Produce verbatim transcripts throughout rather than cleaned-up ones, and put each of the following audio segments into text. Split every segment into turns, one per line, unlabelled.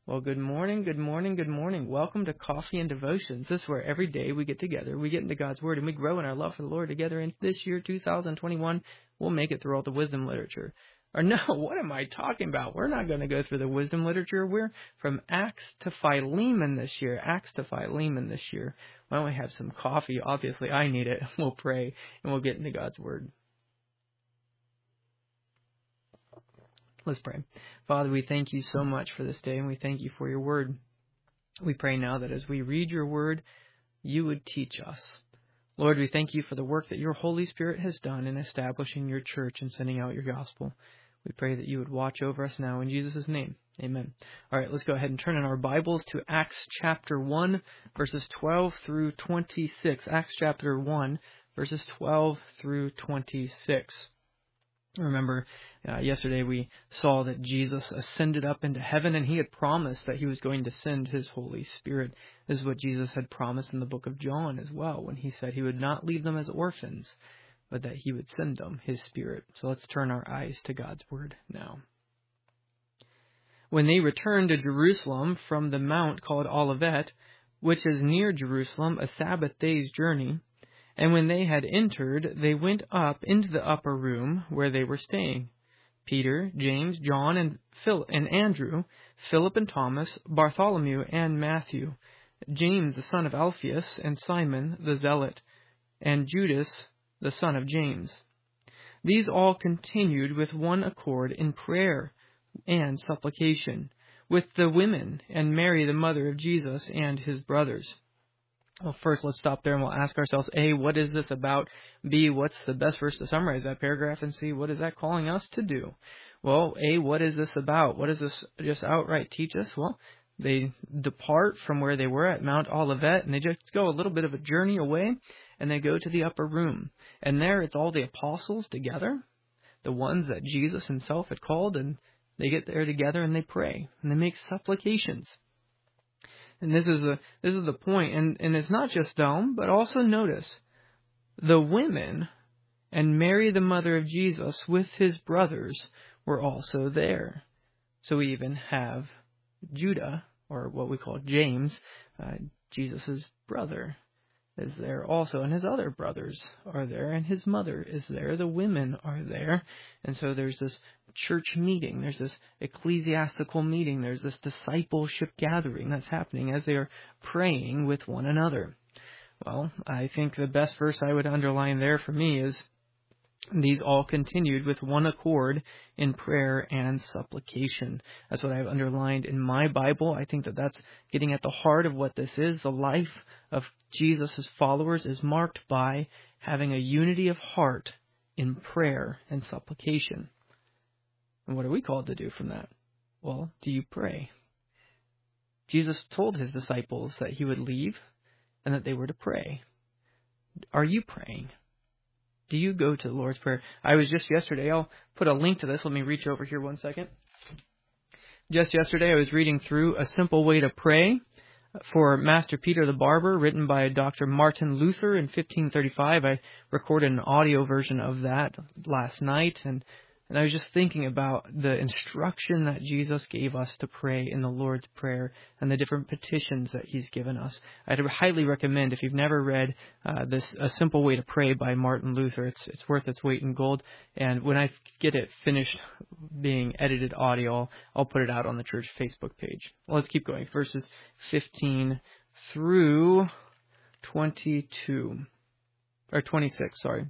Well, good morning, good morning, good morning. Welcome to Coffee and Devotions. This is where every day we get together, we get into God's Word, and we grow in our love for the Lord together. And this year, two thousand twenty-one, we'll make it through all the wisdom literature. Or no, what am I talking about? We're not going to go through the wisdom literature. We're from Acts to Philemon this year. Acts to Philemon this year. Why don't we have some coffee? Obviously, I need it. We'll pray, and we'll get into God's Word. Let's pray. Father, we thank you so much for this day, and we thank you for your word. We pray now that as we read your word, you would teach us. Lord, we thank you for the work that your Holy Spirit has done in establishing your church and sending out your gospel. We pray that you would watch over us now in Jesus' name. Amen. All right, let's go ahead and turn in our Bibles to Acts chapter one, verses twelve through twenty-six. Acts chapter one, verses twelve through twenty-six. Remember, uh, yesterday we saw that Jesus ascended up into heaven, and he had promised that he was going to send his Holy Spirit. This is what Jesus had promised in the book of John as well, when he said he would not leave them as orphans, but that he would send them his Spirit. So let's turn our eyes to God's word now. When they returned to Jerusalem from the mount called Olivet, which is near Jerusalem, a Sabbath day's journey, and when they had entered, they went up into the upper room where they were staying. Peter, James, John, and Phil and Andrew, Philip and Thomas, Bartholomew and Matthew, James the son of Alphaeus, and Simon the Zealot, and Judas the son of James. These all continued with one accord in prayer and supplication, with the women and Mary the mother of Jesus and his brothers. Well, first, let's stop there and we'll ask ourselves, A, what is this about? B, what's the best verse to summarize that paragraph? And C, what is that calling us to do? Well, A, what is this about? What does this just outright teach us? Well, they depart from where they were at Mount Olivet, and they just go a little bit of a journey away, and they go to the upper room. And there it's all the apostles together, the ones that Jesus himself had called, and they get there together and they pray, and they make supplications. And this is a this is the point, and, and it's not just them, but also notice the women and Mary the mother of Jesus with his brothers were also there. So we even have Judah, or what we call James, uh, Jesus' brother, is there also, and his other brothers are there, and his mother is there. The women are there, and so there's this church meeting, there's this ecclesiastical meeting, there's this discipleship gathering that's happening as they are praying with one another. Well, I think the best verse I would underline there for me is, these all continued with one accord in prayer and supplication. That's what I've underlined in my Bible. I think that that's getting at the heart of what this is. The life of Jesus' followers is marked by having a unity of heart in prayer and supplication. And what are we called to do from that? Well, do you pray? Jesus told his disciples that he would leave and that they were to pray. Are you praying? Do you go to the Lord's Prayer? I was just yesterday, I'll put a link to this. Let me reach over here one second. Just yesterday, I was reading through A Simple Way to Pray for Master Peter the Barber, written by Doctor Martin Luther in fifteen thirty-five. I recorded an audio version of that last night, and And I was just thinking about the instruction that Jesus gave us to pray in the Lord's Prayer and the different petitions that he's given us. I'd highly recommend, if you've never read uh, this A Simple Way to Pray by Martin Luther, it's it's worth its weight in gold. And when I get it finished being edited audio, I'll, I'll put it out on the church Facebook page. Well, let's keep going. Verses fifteen through twenty-two, or twenty-six, sorry.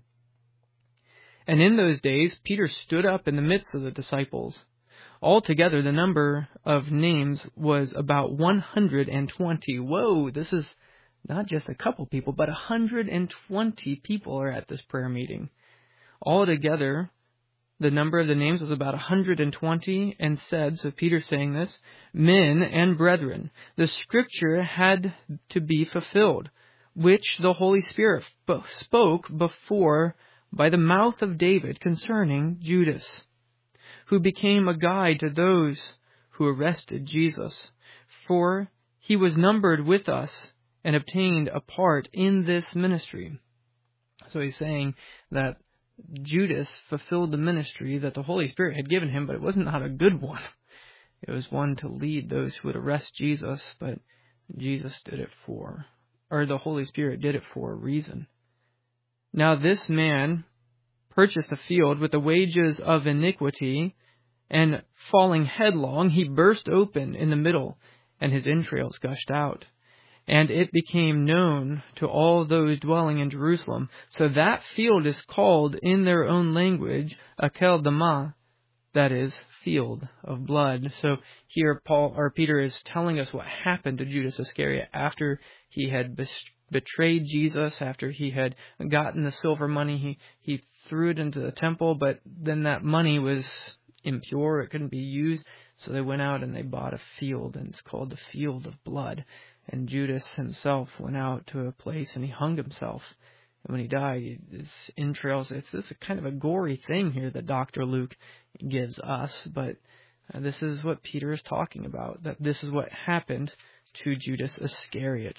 And in those days, Peter stood up in the midst of the disciples. Altogether, the number of names was about one hundred twenty. Whoa, this is not just a couple people, but one hundred twenty people are at this prayer meeting. Altogether, the number of the names was about one hundred twenty, and said, so Peter's saying this, men and brethren, the scripture had to be fulfilled, which the Holy Spirit spoke before by the mouth of David concerning Judas, who became a guide to those who arrested Jesus. For he was numbered with us and obtained a part in this ministry. So he's saying that Judas fulfilled the ministry that the Holy Spirit had given him, but it was not a good one. It was one to lead those who would arrest Jesus, but Jesus did it for, or the Holy Spirit did it for a reason. Now this man purchased a field with the wages of iniquity, and falling headlong, he burst open in the middle, and his entrails gushed out. And it became known to all those dwelling in Jerusalem. So that field is called in their own language, Akel Dama, that is, field of blood. So here Paul or Peter is telling us what happened to Judas Iscariot after he had betrayed Jesus, after he had gotten the silver money. He, he threw it into the temple, but then that money was impure. It couldn't be used. So they went out and they bought a field, and it's called the field of blood. And Judas himself went out to a place and he hung himself. And when he died, his entrails, it's this is kind of a gory thing here that Doctor Luke gives us. But uh, this is what Peter is talking about, that this is what happened to Judas Iscariot.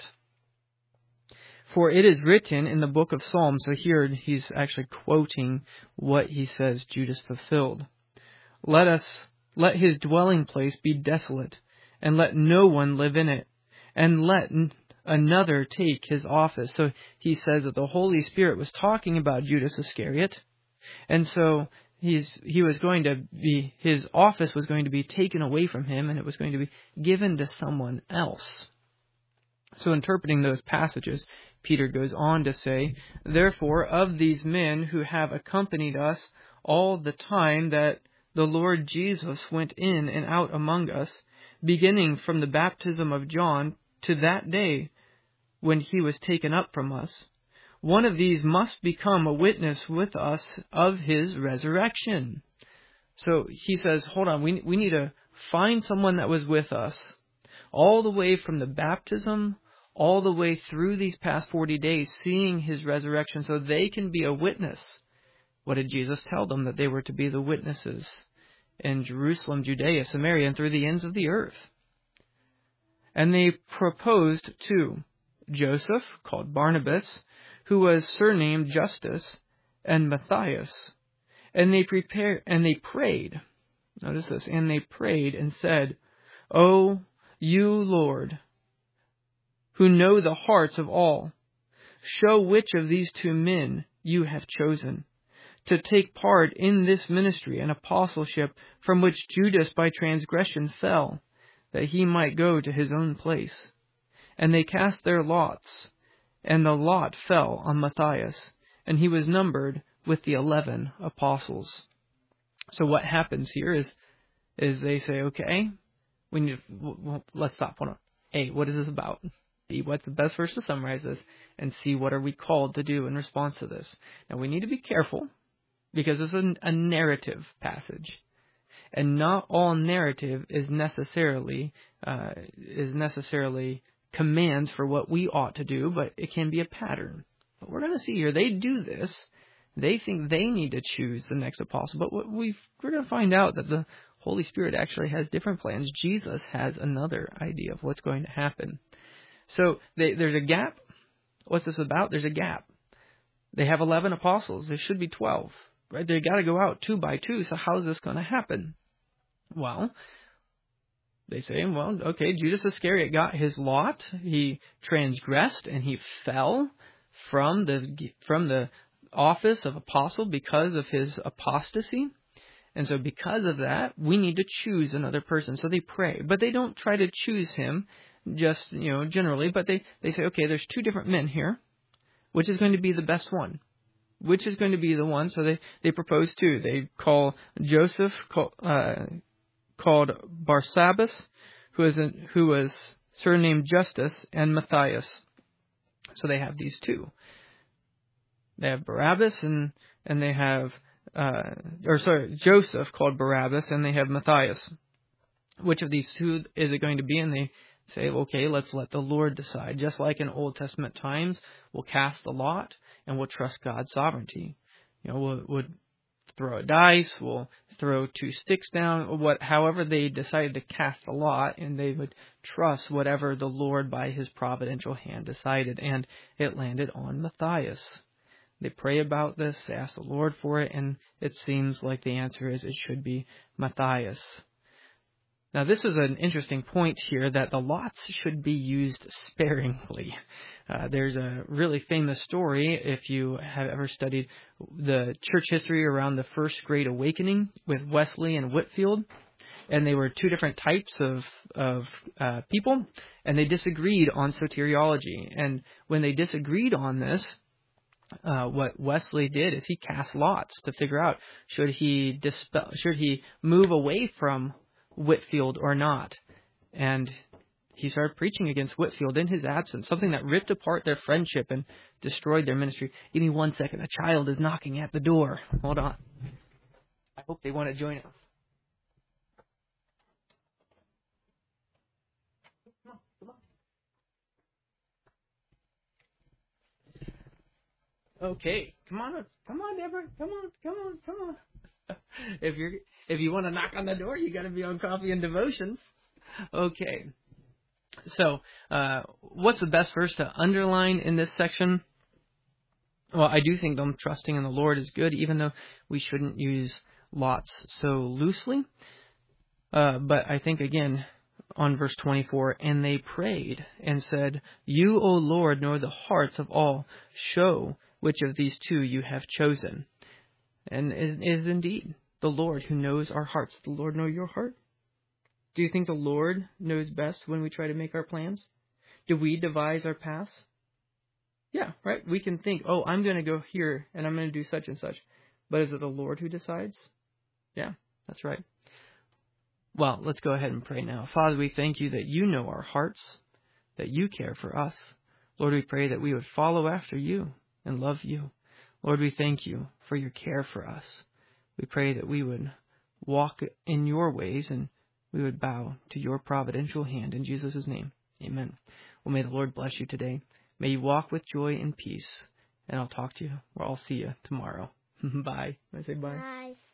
For it is written in the book of Psalms, so here he's actually quoting what he says Judas fulfilled. Let us, let his dwelling place be desolate, and let no one live in it, and let another take his office. So he says that the Holy Spirit was talking about Judas Iscariot, and so he's he was going to be his office was going to be taken away from him, and it was going to be given to someone else. So interpreting those passages, Peter goes on to say, therefore, of these men who have accompanied us all the time that the Lord Jesus went in and out among us, beginning from the baptism of John to that day when he was taken up from us, one of these must become a witness with us of his resurrection. So he says, hold on, we, we need to find someone that was with us all the way from the baptism, all the way through these past forty days, seeing his resurrection, so they can be a witness. What did Jesus tell them? That they were to be the witnesses in Jerusalem, Judea, Samaria, and through the ends of the earth. And they proposed to Joseph, called Barnabas, who was surnamed Justus, and Matthias. And they prepared, and they prayed. Notice this. And they prayed and said, O you, Lord, who know the hearts of all, show which of these two men you have chosen to take part in this ministry and apostleship from which Judas by transgression fell, that he might go to his own place. And they cast their lots, and the lot fell on Matthias, and he was numbered with the eleven apostles. So what happens here is, is they say, okay, we need. Well, let's stop. Hold on. A, what is this about? B, what's the best verse to summarize this? And C, what are we called to do in response to this? Now we need to be careful, because it's a, a narrative passage. And not all narrative is necessarily uh, is necessarily commands for what we ought to do, but it can be a pattern. But we're going to see here, they do this. They think they need to choose the next apostle, but what we've, we're going to find out that the Holy Spirit actually has different plans. Jesus has another idea of what's going to happen. So they, there's a gap. What's this about? There's a gap. They have eleven apostles. There should be twelve. Right? They got to go out two by two. So how is this going to happen? Well, they say, well, okay, Judas Iscariot got his lot. He transgressed and he fell from the from the office of apostle because of his apostasy. And so because of that, we need to choose another person. So they pray, but they don't try to choose him just, you know, generally, but they, they say, okay, there's two different men here. Which is going to be the best one? Which is going to be the one? So they, they propose two. They call Joseph, call, uh, called Barsabbas, who is a, who was surnamed Justus, and Matthias. So they have these two. They have Barabbas and and they have uh, or sorry Joseph called Barabbas, and they have Matthias. Which of these two is it going to be? And they say, okay, let's let the Lord decide. Just like in Old Testament times, we'll cast the lot and we'll trust God's sovereignty. You know, we'll, we'll throw a dice, we'll throw two sticks down, what, however they decided to cast the lot, and they would trust whatever the Lord by his providential hand decided, and it landed on Matthias. They pray about this, they ask the Lord for it, and it seems like the answer is it should be Matthias. Now, this is an interesting point here that the lots should be used sparingly. Uh, there's a really famous story, if you have ever studied the church history around the First Great Awakening with Wesley and Whitefield. And they were two different types of of uh, people, and they disagreed on soteriology. And when they disagreed on this, uh, what Wesley did is he cast lots to figure out should he dispel, should he move away from Whitefield or not. And he started preaching against Whitefield in his absence, something that ripped apart their friendship and destroyed their ministry. Give me one second. A child is knocking at the door. Hold on. I hope they want to join us. Okay, come on, come on, Deborah, come on, come on, come on. if you're if you want to knock on the door, you got to be on Coffee and Devotions. Okay, so uh, what's the best verse to underline in this section? Well, I do think them trusting in the Lord is good, even though we shouldn't use lots so loosely. Uh, but I think again on verse twenty-four, and they prayed and said, "You, O Lord, know the hearts of all. Show which of these two you have chosen." And it is indeed the Lord who knows our hearts. Does the Lord know your heart? Do you think the Lord knows best when we try to make our plans? Do we devise our paths? Yeah, right? We can think, oh, I'm going to go here and I'm going to do such and such. But is it the Lord who decides? Yeah, that's right. Well, let's go ahead and pray now. Father, we thank you that you know our hearts, that you care for us. Lord, we pray that we would follow after you and love you. Lord, we thank you for your care for us. We pray that we would walk in your ways and we would bow to your providential hand. In Jesus' name, amen. Well, may the Lord bless you today. May you walk with joy and peace. And I'll talk to you, or I'll see you tomorrow. Bye. I say bye.
Bye.